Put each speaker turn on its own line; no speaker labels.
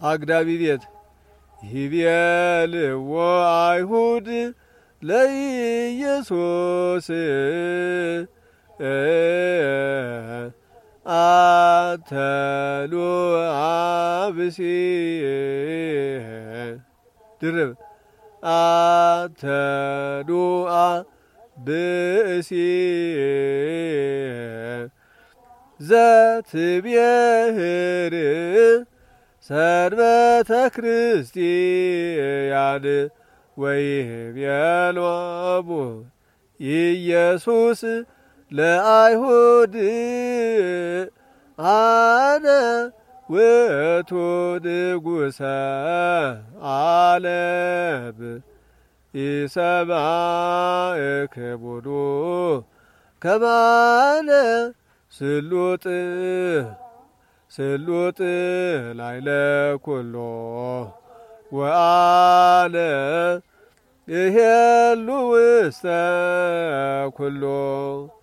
አግዳቢ ቤት ይቤልዎ አይሁድ ለኢየሱስ አተሉ አብሲ ድርብ አተሉ ብእሲ ዘትቤህር ሰንበተ ክርስቲያን ወይቤሎሙ ኢየሱስ ለአይሁድ አነ ውእቱ ንጉሠ ዓለም ኢሰማዕክሙኑ ከመ አነ ስሉጥ ላዕለ ኩሎ ወአነ እሄሉ ውስተ ኩሎ